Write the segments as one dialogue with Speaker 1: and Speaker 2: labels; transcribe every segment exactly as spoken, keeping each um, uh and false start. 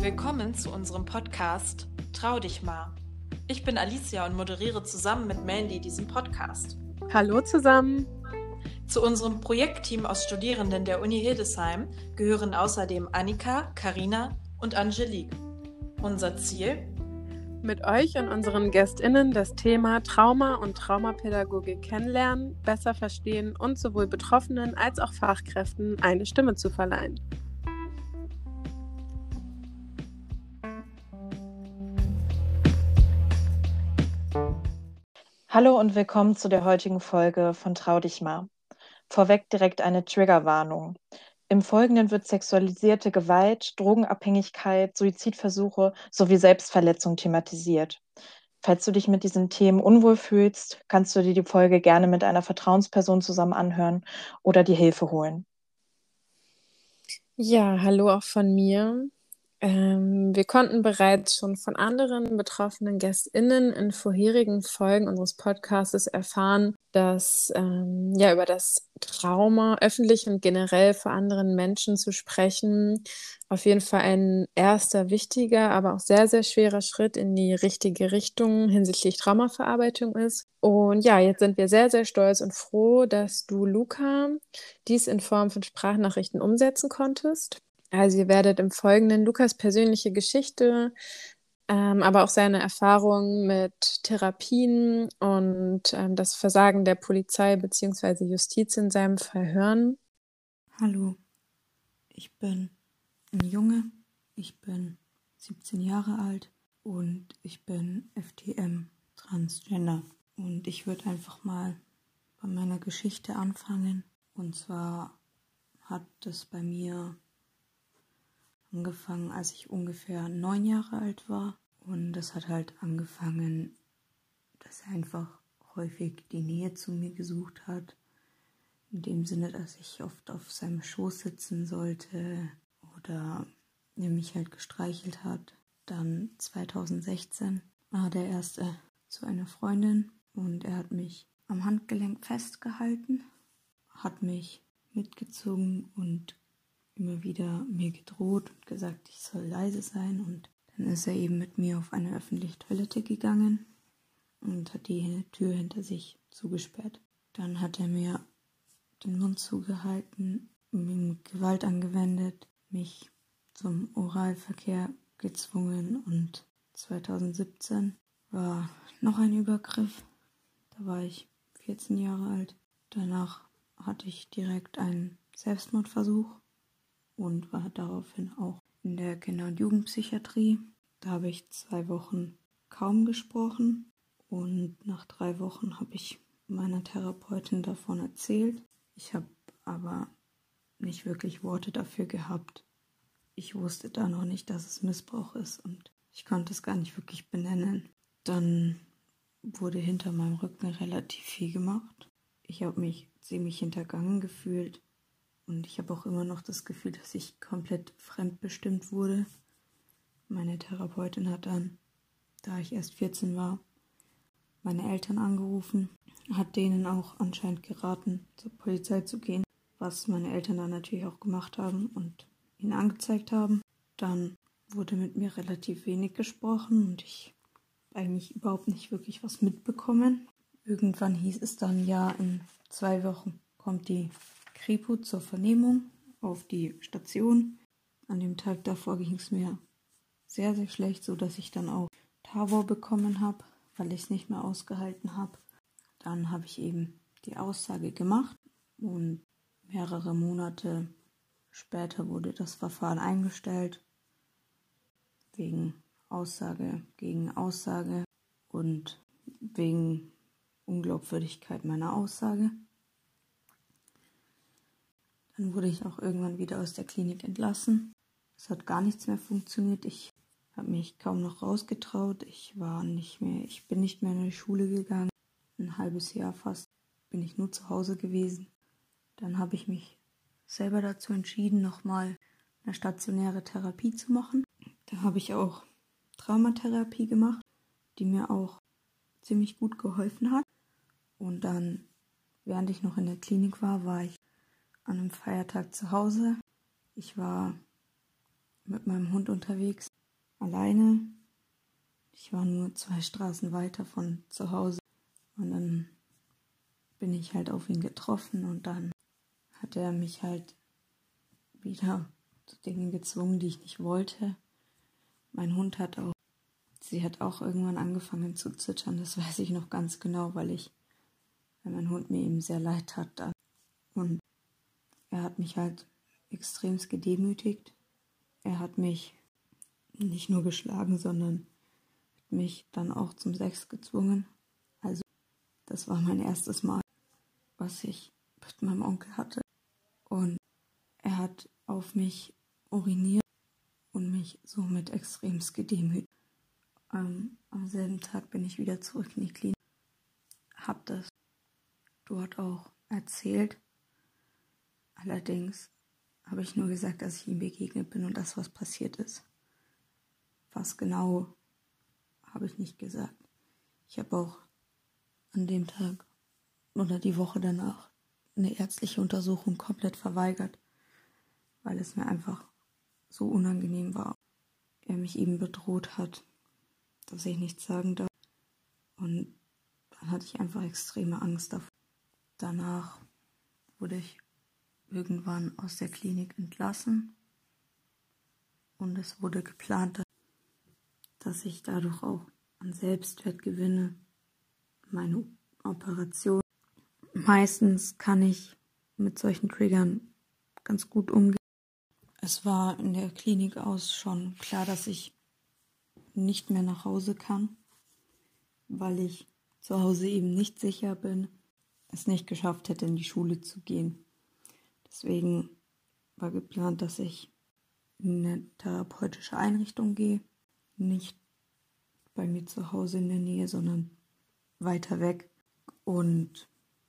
Speaker 1: Willkommen zu unserem Podcast Trau dich mal. Ich bin Alicia und moderiere zusammen mit Mandy diesen Podcast.
Speaker 2: Hallo zusammen!
Speaker 1: Zu unserem Projektteam aus Studierenden der Uni Hildesheim gehören außerdem Annika, Carina und Angelique. Unser Ziel?
Speaker 2: Mit euch und unseren GästInnen das Thema Trauma und Traumapädagogik kennenlernen, besser verstehen und sowohl Betroffenen als auch Fachkräften eine Stimme zu verleihen.
Speaker 1: Hallo und willkommen zu der heutigen Folge von Trau dich mal. Vorweg direkt eine Triggerwarnung. Im Folgenden wird sexualisierte Gewalt, Drogenabhängigkeit, Suizidversuche sowie Selbstverletzung thematisiert. Falls du dich mit diesen Themen unwohl fühlst, kannst du dir die Folge gerne mit einer Vertrauensperson zusammen anhören oder dir Hilfe holen.
Speaker 2: Ja, hallo auch von mir. Ähm, wir konnten bereits schon von anderen betroffenen GästInnen in vorherigen Folgen unseres Podcasts erfahren, dass ähm, ja über das Trauma öffentlich und generell vor anderen Menschen zu sprechen auf jeden Fall ein erster wichtiger, aber auch sehr, sehr schwerer Schritt in die richtige Richtung hinsichtlich Traumaverarbeitung ist. Und ja, jetzt sind wir sehr, sehr stolz und froh, dass du, Luca, dies in Form von Sprachnachrichten umsetzen konntest. Also ihr werdet im Folgenden Lukas persönliche Geschichte, ähm, aber auch seine Erfahrungen mit Therapien und ähm, das Versagen der Polizei bzw. Justiz in seinem Fall hören.
Speaker 3: Hallo, ich bin ein Junge, ich bin siebzehn Jahre alt und ich bin F T M Transgender. Und ich würde einfach mal bei meiner Geschichte anfangen. Und zwar hat es bei mir angefangen, als ich ungefähr neun Jahre alt war. Und das hat halt angefangen, dass er einfach häufig die Nähe zu mir gesucht hat. In dem Sinne, dass ich oft auf seinem Schoß sitzen sollte oder er mich halt gestreichelt hat. Dann zweitausendsechzehn war der erste zu einer Freundin und er hat mich am Handgelenk festgehalten, hat mich mitgezogen und immer wieder mir gedroht und gesagt, ich soll leise sein. Und dann ist er eben mit mir auf eine öffentliche Toilette gegangen und hat die Tür hinter sich zugesperrt. Dann hat er mir den Mund zugehalten, mir Gewalt angewendet, mich zum Oralverkehr gezwungen und zweitausendsiebzehn war noch ein Übergriff. Da war ich vierzehn Jahre alt. Danach hatte ich direkt einen Selbstmordversuch und war daraufhin auch in der Kinder- und Jugendpsychiatrie. Da habe ich zwei Wochen kaum gesprochen und nach drei Wochen habe ich meiner Therapeutin davon erzählt. Ich habe aber nicht wirklich Worte dafür gehabt. Ich wusste da noch nicht, dass es Missbrauch ist und ich konnte es gar nicht wirklich benennen. Dann wurde hinter meinem Rücken relativ viel gemacht. Ich habe mich ziemlich hintergangen gefühlt und ich habe auch immer noch das Gefühl, dass ich komplett fremdbestimmt wurde. Meine Therapeutin hat dann, da ich erst vierzehn war, meine Eltern angerufen, hat denen auch anscheinend geraten, zur Polizei zu gehen, was meine Eltern dann natürlich auch gemacht haben und ihn angezeigt haben. Dann wurde mit mir relativ wenig gesprochen und ich habe eigentlich überhaupt nicht wirklich was mitbekommen. Irgendwann hieß es dann, ja, in zwei Wochen kommt die Kripo zur Vernehmung auf die Station. An dem Tag davor ging es mir sehr, sehr schlecht, sodass ich dann auch Tavor bekommen habe, weil ich es nicht mehr ausgehalten habe. Dann habe ich eben die Aussage gemacht und mehrere Monate später wurde das Verfahren eingestellt wegen Aussage gegen Aussage und wegen Unglaubwürdigkeit meiner Aussage. Dann wurde ich auch irgendwann wieder aus der Klinik entlassen. Es hat gar nichts mehr funktioniert. Ich habe mich kaum noch rausgetraut. Ich war nicht mehr, ich bin nicht mehr in die Schule gegangen. Ein halbes Jahr fast bin ich nur zu Hause gewesen. Dann habe ich mich selber dazu entschieden, nochmal eine stationäre Therapie zu machen. Da habe ich auch Traumatherapie gemacht, die mir auch ziemlich gut geholfen hat. Und dann, während ich noch in der Klinik war, war ich an einem Feiertag zu Hause. Ich war mit meinem Hund unterwegs alleine. Ich war nur zwei Straßen weiter von zu Hause und dann bin ich halt auf ihn getroffen und dann hat er mich halt wieder zu Dingen gezwungen, die ich nicht wollte. Mein Hund hat auch, sie hat auch irgendwann angefangen zu zittern, das weiß ich noch ganz genau, weil ich, weil mein Hund mir eben sehr leid tat dann. Und er hat mich halt extremst gedemütigt. Er hat mich nicht nur geschlagen, sondern mich dann auch zum Sex gezwungen. Also das war mein erstes Mal, was ich mit meinem Onkel hatte. Und er hat auf mich uriniert und mich somit extremst gedemütigt. Ähm, am selben Tag bin ich wieder zurück in die Klinik. Hab das dort auch erzählt. Allerdings habe ich nur gesagt, dass ich ihm begegnet bin und das, was passiert ist. Was genau, habe ich nicht gesagt. Ich habe auch an dem Tag oder die Woche danach eine ärztliche Untersuchung komplett verweigert, weil es mir einfach so unangenehm war. Er mich eben bedroht hat, dass ich nichts sagen darf. Und dann hatte ich einfach extreme Angst davor. Danach wurde ich irgendwann aus der Klinik entlassen und es wurde geplant, dass ich dadurch auch an Selbstwert gewinne. Meine Operation. Meistens kann ich mit solchen Triggern ganz gut umgehen. Es war in der Klinik aus schon klar, dass ich nicht mehr nach Hause kann, weil ich zu Hause eben nicht sicher bin, es nicht geschafft hätte, in die Schule zu gehen. Deswegen war geplant, dass ich in eine therapeutische Einrichtung gehe, nicht bei mir zu Hause in der Nähe, sondern weiter weg. Und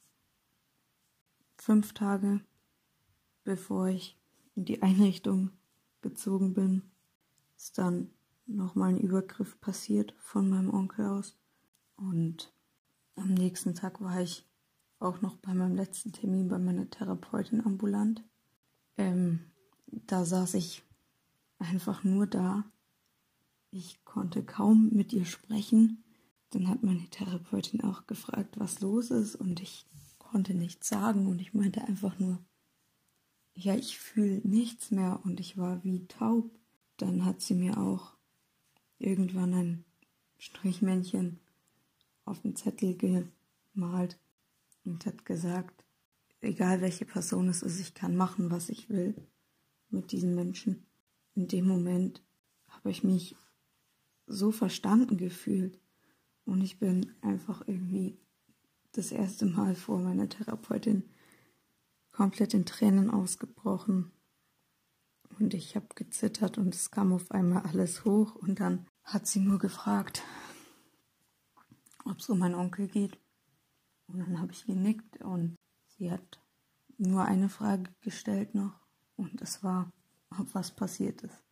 Speaker 3: fünf Tage bevor ich in die Einrichtung gezogen bin, ist dann nochmal ein Übergriff passiert von meinem Onkel aus. Und am nächsten Tag war ich auch noch bei meinem letzten Termin bei meiner Therapeutin ambulant. Ähm, da saß ich einfach nur da. Ich konnte kaum mit ihr sprechen. Dann hat meine Therapeutin auch gefragt, was los ist, und ich konnte nichts sagen und ich meinte einfach nur, ja, ich fühle nichts mehr und ich war wie taub. Dann hat sie mir auch irgendwann ein Strichmännchen auf den Zettel gemalt und hat gesagt, egal welche Person es ist, ich kann machen, was ich will mit diesen Menschen. In dem Moment habe ich mich so verstanden gefühlt und ich bin einfach irgendwie das erste Mal vor meiner Therapeutin komplett in Tränen ausgebrochen und ich habe gezittert und es kam auf einmal alles hoch und dann hat sie nur gefragt, ob es um meinen Onkel geht, und dann habe ich genickt und sie hat nur eine Frage gestellt noch und das war, ob was passiert ist.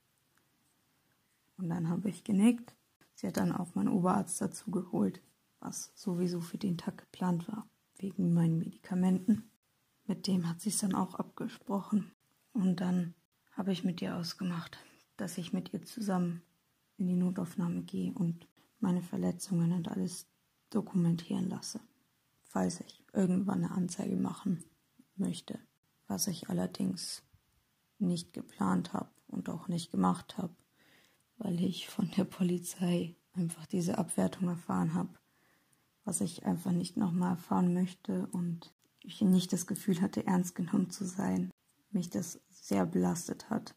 Speaker 3: Und dann habe ich genickt. Sie hat dann auch meinen Oberarzt dazu geholt, was sowieso für den Tag geplant war, wegen meinen Medikamenten. Mit dem hat sie es dann auch abgesprochen. Und dann habe ich mit ihr ausgemacht, dass ich mit ihr zusammen in die Notaufnahme gehe und meine Verletzungen und alles dokumentieren lasse, falls ich irgendwann eine Anzeige machen möchte. Was ich allerdings nicht geplant habe und auch nicht gemacht habe, weil ich von der Polizei einfach diese Abwertung erfahren habe, was ich einfach nicht nochmal erfahren möchte und ich nicht das Gefühl hatte, ernst genommen zu sein. Mich das sehr belastet hat.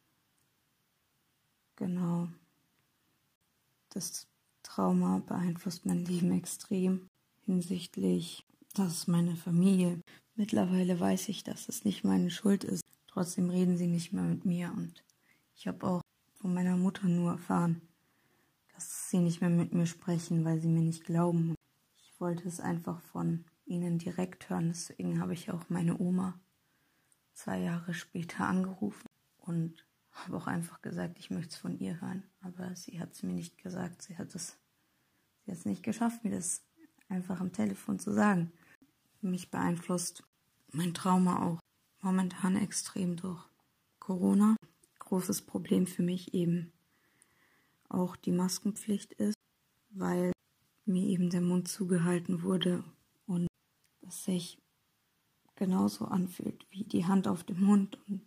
Speaker 3: Genau. Das Trauma beeinflusst mein Leben extrem hinsichtlich, dass meine Familie, mittlerweile weiß ich, dass es nicht meine Schuld ist. Trotzdem reden sie nicht mehr mit mir und ich habe auch von meiner Mutter nur erfahren, dass sie nicht mehr mit mir sprechen, weil sie mir nicht glauben. Ich wollte es einfach von ihnen direkt hören, deswegen habe ich auch meine Oma zwei Jahre später angerufen und habe auch einfach gesagt, ich möchte es von ihr hören. Aber sie hat es mir nicht gesagt, sie hat es, sie hat es nicht geschafft, mir das einfach am Telefon zu sagen. Mich beeinflusst mein Trauma auch momentan extrem durch Corona. Großes Problem für mich eben auch die Maskenpflicht ist, weil mir eben der Mund zugehalten wurde und das sich genauso anfühlt wie die Hand auf dem Mund, und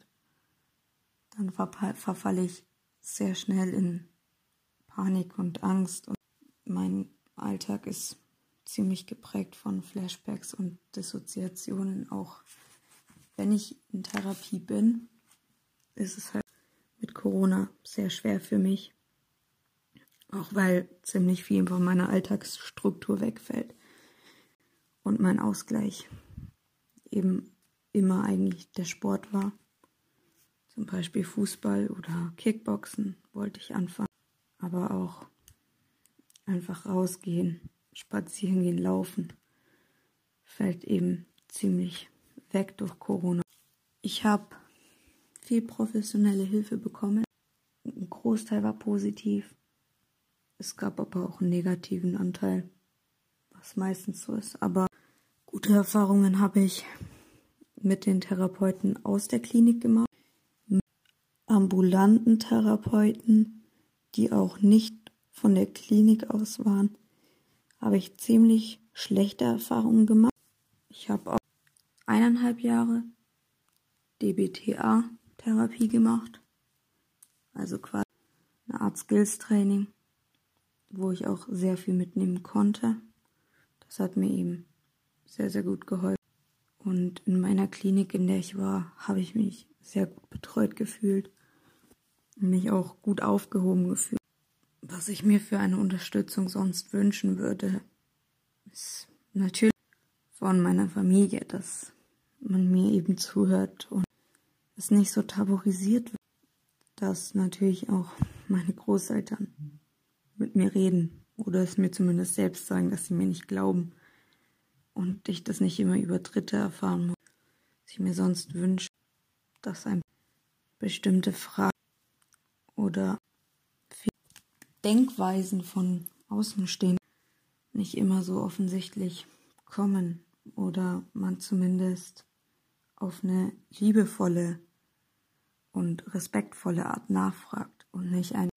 Speaker 3: dann verfalle ich sehr schnell in Panik und Angst, und mein Alltag ist ziemlich geprägt von Flashbacks und Dissoziationen. Auch wenn ich in Therapie bin, ist es halt mit Corona sehr schwer für mich, auch weil ziemlich viel von meiner Alltagsstruktur wegfällt und mein Ausgleich eben immer eigentlich der Sport war. Zum Beispiel Fußball oder Kickboxen wollte ich anfangen, aber auch einfach rausgehen, spazieren gehen, laufen, fällt eben ziemlich weg durch Corona. Ich habe viel professionelle Hilfe bekommen. Ein Großteil war positiv. Es gab aber auch einen negativen Anteil, was meistens so ist. Aber gute Erfahrungen habe ich mit den Therapeuten aus der Klinik gemacht. Mit ambulanten Therapeuten, die auch nicht von der Klinik aus waren, habe ich ziemlich schlechte Erfahrungen gemacht. Ich habe auch eineinhalb Jahre D B T A-Therapie gemacht, also quasi eine Art Skills-Training, wo ich auch sehr viel mitnehmen konnte. Das hat mir eben sehr, sehr gut geholfen. Und in meiner Klinik, in der ich war, habe ich mich sehr gut betreut gefühlt und mich auch gut aufgehoben gefühlt. Was ich mir für eine Unterstützung sonst wünschen würde, ist natürlich von meiner Familie, dass man mir eben zuhört und es nicht so tabuisiert wird, dass natürlich auch meine Großeltern mit mir reden oder es mir zumindest selbst sagen, dass sie mir nicht glauben und ich das nicht immer über Dritte erfahren muss. Was ich mir sonst wünsche, dass ein bestimmte Fragen oder Denkweisen von Außenstehenden nicht immer so offensichtlich kommen oder man zumindest auf eine liebevolle und respektvolle Art nachfragt und nicht ein,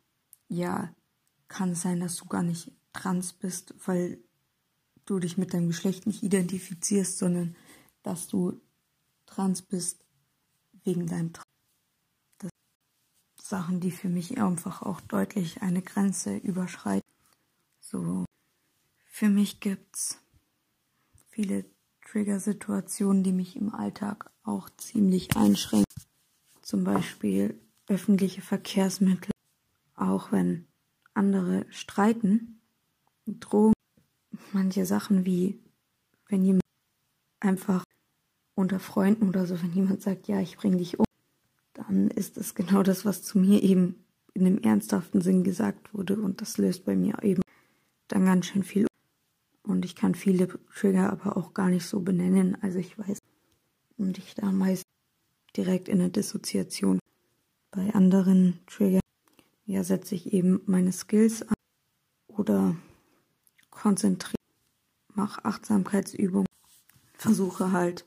Speaker 3: ja, kann es sein, dass du gar nicht trans bist, weil du dich mit deinem Geschlecht nicht identifizierst, sondern dass du trans bist wegen deinem Trans. Das sind Sachen, die für mich einfach auch deutlich eine Grenze überschreiten. So, für mich gibt's viele Trigger-Situationen, die mich im Alltag auch ziemlich einschränken. Zum Beispiel öffentliche Verkehrsmittel, auch wenn andere streiten, Drogen, manche Sachen wie, wenn jemand einfach unter Freunden oder so, wenn jemand sagt, ja, ich bring dich um, dann ist es genau das, was zu mir eben in einem ernsthaften Sinn gesagt wurde, und das löst bei mir eben dann ganz schön viel. Und ich kann viele Trigger aber auch gar nicht so benennen, also ich weiß, und ich da meist direkt in eine Dissoziation. Bei anderen Triggern, ja, setze ich eben meine Skills an oder konzentriere, mache Achtsamkeitsübungen, versuche halt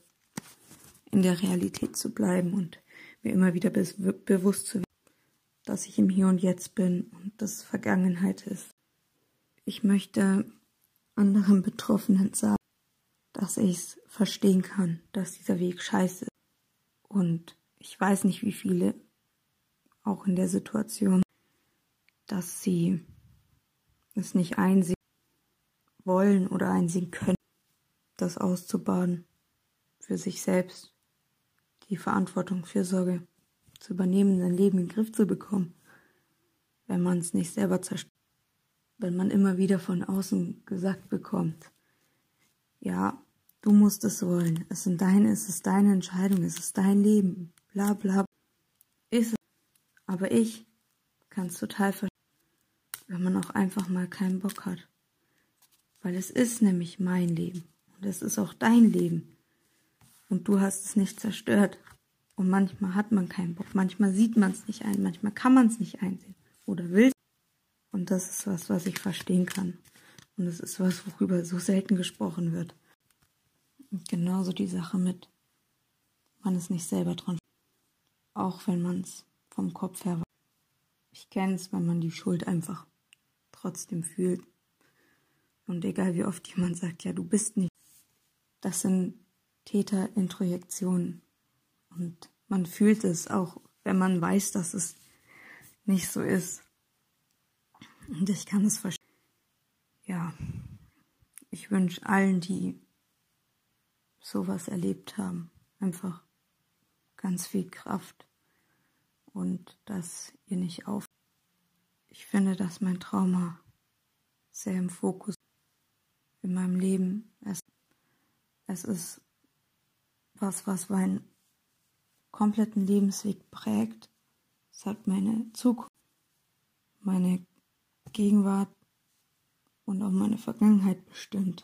Speaker 3: in der Realität zu bleiben und mir immer wieder be- bewusst zu werden, dass ich im Hier und Jetzt bin und das Vergangenheit ist. Ich möchte anderen Betroffenen sagen, dass ich es verstehen kann, dass dieser Weg scheiße ist. Und ich weiß nicht, wie viele auch in der Situation, dass sie es nicht einsehen wollen oder einsehen können, das auszubaden, für sich selbst die Verantwortung, Fürsorge zu übernehmen, sein Leben in den Griff zu bekommen, wenn man es nicht selber zerstört, wenn man immer wieder von außen gesagt bekommt, ja, du musst es wollen, es sind deine, es ist deine Entscheidung, es ist dein Leben, bla bla, ist es. Aber ich kann es total verstehen, wenn man auch einfach mal keinen Bock hat. Weil es ist nämlich mein Leben und es ist auch dein Leben. Und du hast es nicht zerstört. Und manchmal hat man keinen Bock, manchmal sieht man es nicht ein, manchmal kann man es nicht einsehen oder will. Und das ist was, was ich verstehen kann. Und das ist was, worüber so selten gesprochen wird. Und genauso die Sache mit, man ist nicht selber dran. Auch wenn man es vom Kopf her weiß. Ich Ich kenne es, wenn man die Schuld einfach trotzdem fühlt. Und egal wie oft jemand sagt, ja, du bist nicht. Das sind Täterintrojektionen. Und man fühlt es auch, wenn man weiß, dass es nicht so ist. Und ich kann es verstehen. Ja, ich wünsche allen, die sowas erlebt haben, einfach ganz viel Kraft und dass ihr nicht auf. Ich finde, dass mein Trauma sehr im Fokus in meinem Leben ist. Es ist was, was meinen kompletten Lebensweg prägt. Es hat meine Zukunft, meine Gegenwart und auch meine Vergangenheit bestimmt.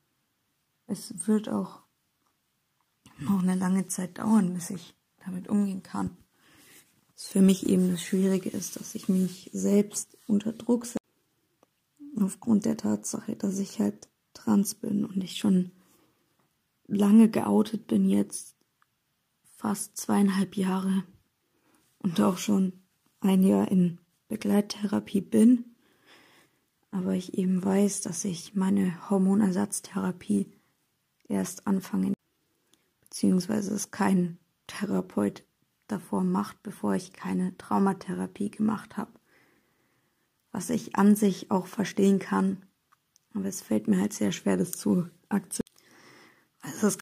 Speaker 3: Es wird auch noch eine lange Zeit dauern, bis ich damit umgehen kann. Was für mich eben das Schwierige ist, dass ich mich selbst unter Druck setze. Aufgrund der Tatsache, dass ich halt trans bin und ich schon lange geoutet bin, jetzt fast zweieinhalb Jahre und auch schon ein Jahr in Begleittherapie bin. Aber ich eben weiß, dass ich meine Hormonersatztherapie erst anfange, beziehungsweise es kein Therapeut davor macht, bevor ich keine Traumatherapie gemacht habe. Was ich an sich auch verstehen kann, aber es fällt mir halt sehr schwer, das zu akzeptieren. Also,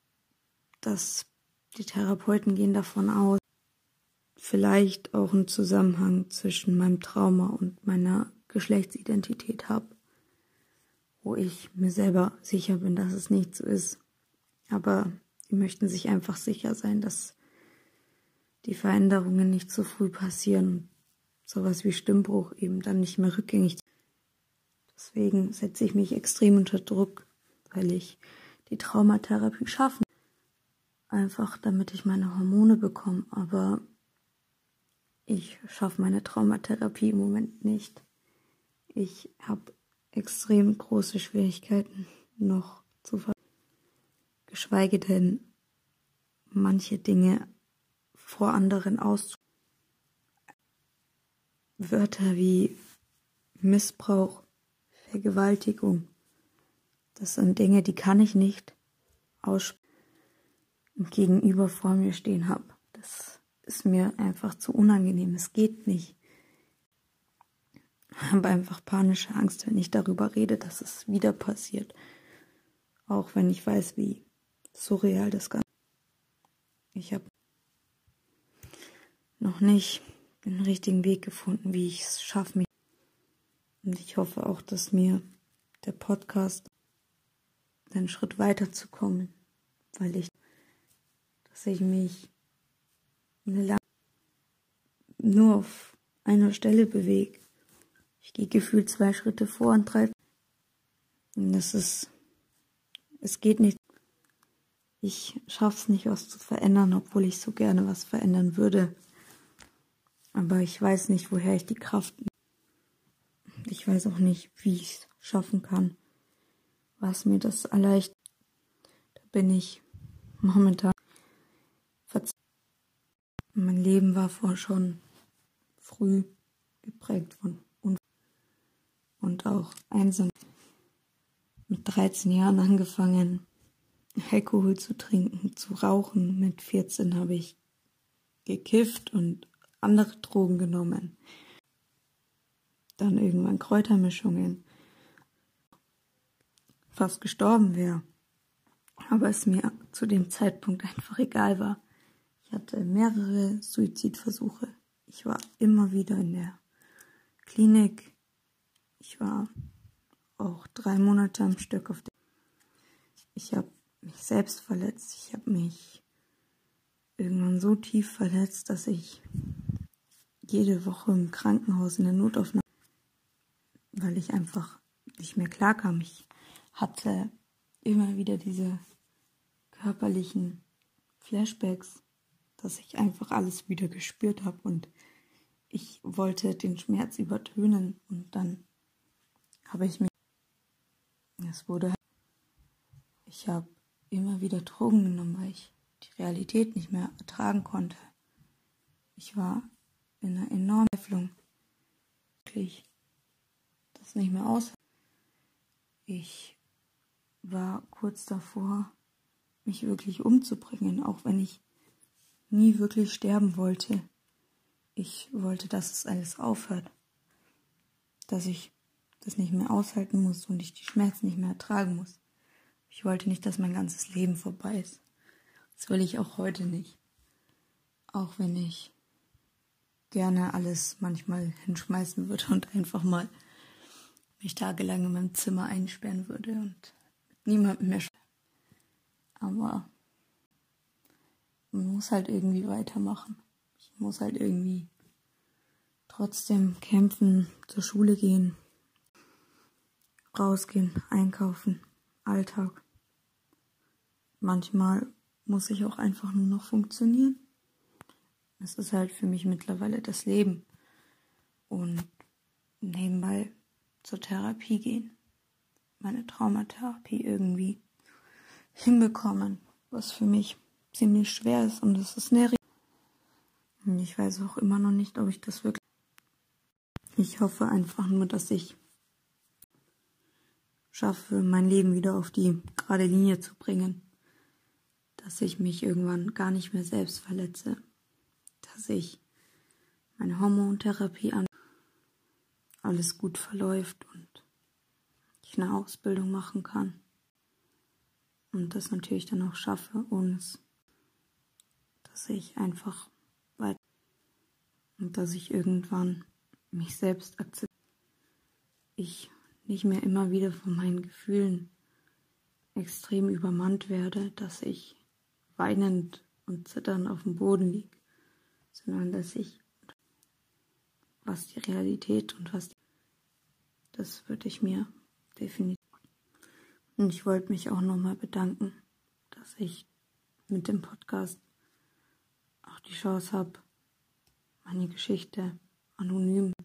Speaker 3: dass die Therapeuten gehen davon aus, vielleicht auch einen Zusammenhang zwischen meinem Trauma und meiner Geschlechtsidentität habe, wo ich mir selber sicher bin, dass es nicht so ist. Aber die möchten sich einfach sicher sein, dass die Veränderungen nicht so früh passieren, sowas wie Stimmbruch eben dann nicht mehr rückgängig. Deswegen setze ich mich extrem unter Druck, weil ich die Traumatherapie schaffe. Einfach damit ich meine Hormone bekomme, aber ich schaffe meine Traumatherapie im Moment nicht. Ich habe extrem große Schwierigkeiten noch zu ver... geschweige denn manche Dinge vor anderen auszu... Wörter wie Missbrauch, Vergewaltigung, das sind Dinge, die kann ich nicht aussprechen und gegenüber vor mir stehen habe. Das ist mir einfach zu unangenehm. Es geht nicht. Ich habe einfach panische Angst, wenn ich darüber rede, dass es wieder passiert. Auch wenn ich weiß, wie surreal das Ganze ist. Ich habe noch nicht den richtigen Weg gefunden, wie ich es schaffe. Mich. Und ich hoffe auch, dass mir der Podcast einen Schritt weiterzukommen, weil ich, dass ich mich eine lang nur auf einer Stelle bewege. Ich gehe gefühlt zwei Schritte vor und drei. Und das ist, es geht nicht. Ich schaffe es nicht, was zu verändern, obwohl ich so gerne was verändern würde. Aber ich weiß nicht, woher ich die Kraft. Ich weiß auch nicht, wie ich es schaffen kann. Was mir das erleichtert. Da bin ich momentan verzweifelt. Mein Leben war vorher schon früh geprägt von Unfällen und auch einsam. Mit dreizehn Jahren angefangen, Alkohol zu trinken, zu rauchen. Mit vierzehn habe ich gekifft und andere Drogen genommen. Dann irgendwann Kräutermischungen. Fast gestorben wäre. Aber es mir zu dem Zeitpunkt einfach egal war. Ich hatte mehrere Suizidversuche. Ich war immer wieder in der Klinik. Ich war auch drei Monate am Stück auf der... Ich habe mich selbst verletzt. Ich habe mich irgendwann so tief verletzt, dass ich jede Woche im Krankenhaus in der Notaufnahme, weil ich einfach nicht mehr klarkam. Ich hatte immer wieder diese körperlichen Flashbacks, dass ich einfach alles wieder gespürt habe und ich wollte den Schmerz übertönen und dann habe ich mich, es wurde, ich habe immer wieder Drogen genommen, weil ich die Realität nicht mehr ertragen konnte. Ich war in einer enormen Verzweiflung. wirklich das nicht mehr aus. Ich war kurz davor, mich wirklich umzubringen, auch wenn ich nie wirklich sterben wollte. Ich wollte, dass es alles aufhört, dass ich das nicht mehr aushalten muss und ich die Schmerzen nicht mehr ertragen muss. Ich wollte nicht, dass mein ganzes Leben vorbei ist. Das will ich auch heute nicht. Auch wenn ich gerne alles manchmal hinschmeißen würde und einfach mal mich tagelang in meinem Zimmer einsperren würde und mit niemandem mehr. Aber man muss halt irgendwie weitermachen. Ich muss halt irgendwie trotzdem kämpfen, zur Schule gehen, rausgehen, einkaufen, Alltag. Manchmal muss ich auch einfach nur noch funktionieren. Das ist halt für mich mittlerweile das Leben. Und nebenbei zur Therapie gehen. Meine Traumatherapie irgendwie hinbekommen, was für mich ziemlich schwer ist. Und das ist eine Und ich weiß auch immer noch nicht, ob ich das wirklich... Ich hoffe einfach nur, dass ich schaffe, mein Leben wieder auf die gerade Linie zu bringen. Dass ich mich irgendwann gar nicht mehr selbst verletze. Dass ich meine Hormontherapie an alles gut verläuft und ich eine Ausbildung machen kann. Und das natürlich dann auch schaffe, ohne es, dass ich einfach weiter und dass ich irgendwann mich selbst akzeptiere. Ich nicht mehr immer wieder von meinen Gefühlen extrem übermannt werde, dass ich weinend und zitternd auf dem Boden liege, sondern dass ich, was die Realität und was die, das würde ich mir definitiv. Und ich wollte mich auch nochmal bedanken, dass ich mit dem Podcast auch die Chance habe, meine Geschichte anonym,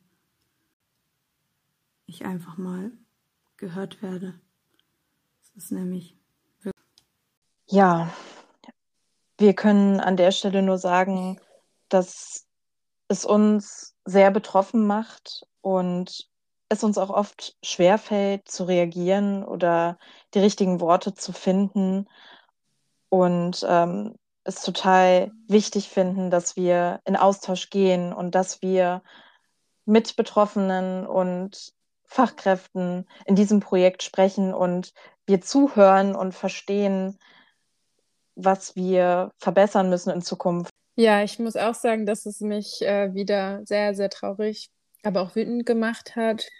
Speaker 3: ich einfach mal gehört werde. Das ist nämlich wirklich...
Speaker 1: Ja, wir können an der Stelle nur sagen, dass es uns sehr betroffen macht und es uns auch oft schwerfällt, zu reagieren oder die richtigen Worte zu finden und ähm, es total wichtig finden, dass wir in Austausch gehen und dass wir mit Betroffenen und Fachkräften in diesem Projekt sprechen und wir zuhören und verstehen, was wir verbessern müssen in Zukunft.
Speaker 2: Ja, ich muss auch sagen, dass es mich äh, wieder sehr, sehr traurig, aber auch wütend gemacht hat,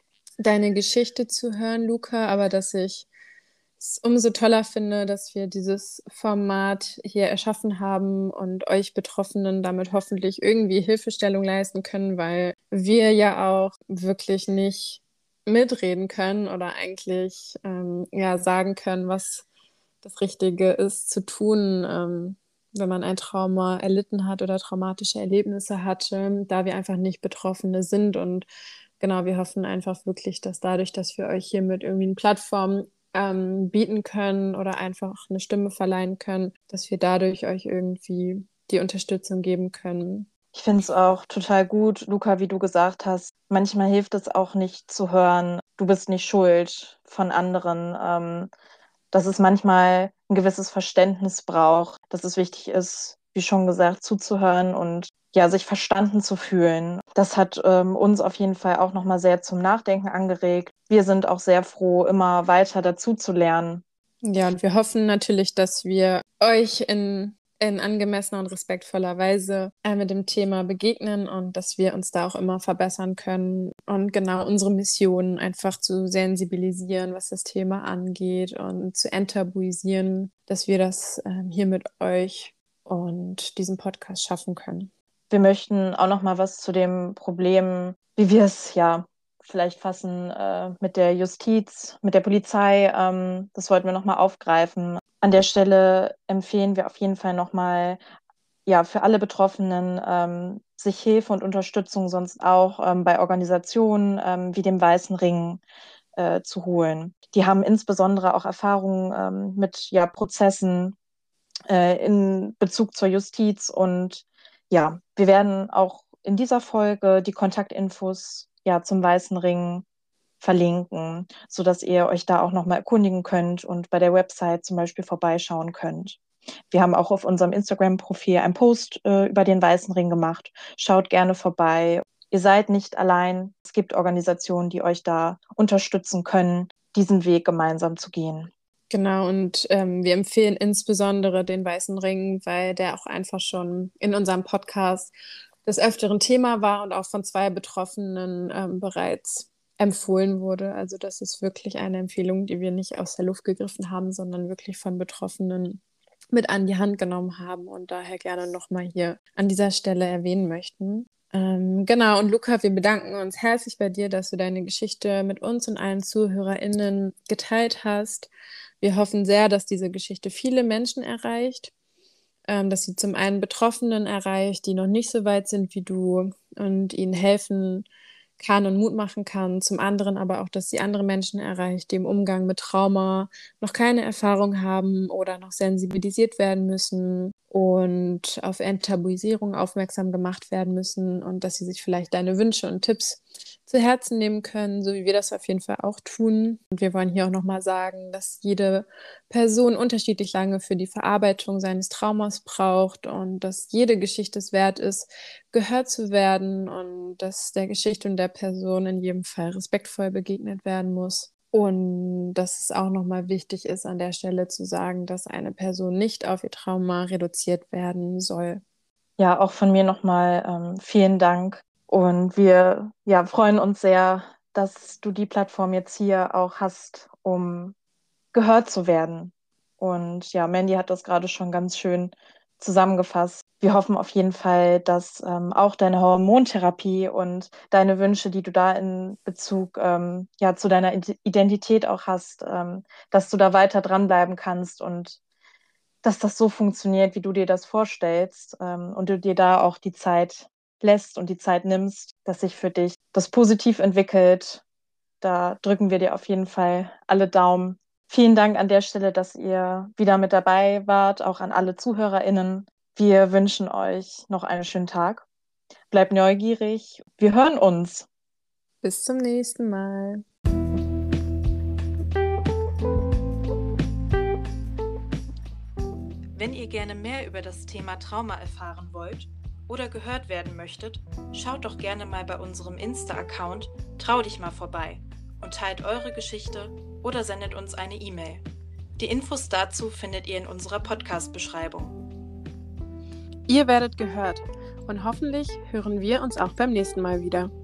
Speaker 2: deine Geschichte zu hören, Luca, aber dass ich es umso toller finde, dass wir dieses Format hier erschaffen haben und euch Betroffenen damit hoffentlich irgendwie Hilfestellung leisten können, weil wir ja auch wirklich nicht mitreden können oder eigentlich ähm, ja sagen können, was das Richtige ist zu tun, ähm, wenn man ein Trauma erlitten hat oder traumatische Erlebnisse hatte, da wir einfach nicht Betroffene sind. Und genau, wir hoffen einfach wirklich, dass dadurch, dass wir euch hiermit irgendwie eine Plattform ähm, bieten können oder einfach eine Stimme verleihen können, dass wir dadurch euch irgendwie die Unterstützung geben können.
Speaker 1: Ich finde es auch total gut, Luca, wie du gesagt hast, manchmal hilft es auch nicht zu hören, du bist nicht schuld von anderen, ähm, dass es manchmal ein gewisses Verständnis braucht, dass es wichtig ist, wie schon gesagt, zuzuhören und ja, sich verstanden zu fühlen. Das hat ähm, uns auf jeden Fall auch nochmal sehr zum Nachdenken angeregt. Wir sind auch sehr froh, immer weiter dazu zu lernen.
Speaker 2: Ja, und wir hoffen natürlich, dass wir euch in, in angemessener und respektvoller Weise äh, mit dem Thema begegnen und dass wir uns da auch immer verbessern können und genau unsere Mission einfach zu sensibilisieren, was das Thema angeht und zu enttabuisieren, dass wir das äh, hier mit euch und diesem Podcast schaffen können.
Speaker 1: Wir möchten auch noch mal was zu dem Problem, wie wir es ja vielleicht fassen, äh, mit der Justiz, mit der Polizei. Ähm, das wollten wir noch mal aufgreifen. An der Stelle empfehlen wir auf jeden Fall noch mal, ja, für alle Betroffenen ähm, sich Hilfe und Unterstützung sonst auch ähm, bei Organisationen ähm, wie dem Weißen Ring äh, zu holen. Die haben insbesondere auch Erfahrungen ähm, mit ja, Prozessen äh, in Bezug zur Justiz und ja, wir werden auch in dieser Folge die Kontaktinfos ja, zum Weißen Ring verlinken, sodass ihr euch da auch nochmal erkundigen könnt und bei der Website zum Beispiel vorbeischauen könnt. Wir haben auch auf unserem Instagram-Profil einen Post äh, über den Weißen Ring gemacht. Schaut gerne vorbei. Ihr seid nicht allein. Es gibt Organisationen, die euch da unterstützen können, diesen Weg gemeinsam zu gehen.
Speaker 2: Genau, und ähm, wir empfehlen insbesondere den Weißen Ring, weil der auch einfach schon in unserem Podcast des Öfteren Thema war und auch von zwei Betroffenen ähm, bereits empfohlen wurde. Also das ist wirklich eine Empfehlung, die wir nicht aus der Luft gegriffen haben, sondern wirklich von Betroffenen mit an die Hand genommen haben und daher gerne nochmal hier an dieser Stelle erwähnen möchten. Ähm, genau, und Luca, wir bedanken uns herzlich bei dir, dass du deine Geschichte mit uns und allen ZuhörerInnen geteilt hast. Wir hoffen sehr, dass diese Geschichte viele Menschen erreicht, ähm, dass sie zum einen Betroffenen erreicht, die noch nicht so weit sind wie du und ihnen helfen kann und Mut machen kann. Zum anderen aber auch, dass sie andere Menschen erreicht, die im Umgang mit Trauma noch keine Erfahrung haben oder noch sensibilisiert werden müssen und auf Enttabuisierung aufmerksam gemacht werden müssen und dass sie sich vielleicht deine Wünsche und Tipps zu Herzen nehmen können, so wie wir das auf jeden Fall auch tun. Und wir wollen hier auch nochmal sagen, dass jede Person unterschiedlich lange für die Verarbeitung seines Traumas braucht und dass jede Geschichte es wert ist, gehört zu werden und dass der Geschichte und der Person in jedem Fall respektvoll begegnet werden muss. Und dass es auch nochmal wichtig ist, an der Stelle zu sagen, dass eine Person nicht auf ihr Trauma reduziert werden soll.
Speaker 1: Ja, auch von mir nochmal ähm, vielen Dank. Und wir ja, freuen uns sehr, dass du die Plattform jetzt hier auch hast, um gehört zu werden. Und ja, Mandy hat das gerade schon ganz schön zusammengefasst. Wir hoffen auf jeden Fall, dass ähm, auch deine Hormontherapie und deine Wünsche, die du da in Bezug ähm, ja, zu deiner Identität auch hast, ähm, dass du da weiter dranbleiben kannst und dass das so funktioniert, wie du dir das vorstellst ähm, und du dir da auch die Zeit lässt und die Zeit nimmst, dass sich für dich das positiv entwickelt. Da drücken wir dir auf jeden Fall alle Daumen. Vielen Dank an der Stelle, dass ihr wieder mit dabei wart, auch an alle ZuhörerInnen. Wir wünschen euch noch einen schönen Tag. Bleibt neugierig. Wir hören uns.
Speaker 2: Bis zum nächsten Mal.
Speaker 1: Wenn ihr gerne mehr über das Thema Trauma erfahren wollt oder gehört werden möchtet, schaut doch gerne mal bei unserem Insta-Account Trau dich mal vorbei und teilt eure Geschichte oder sendet uns eine E-Mail. Die Infos dazu findet ihr in unserer Podcast-Beschreibung.
Speaker 2: Ihr werdet gehört und hoffentlich hören wir uns auch beim nächsten Mal wieder.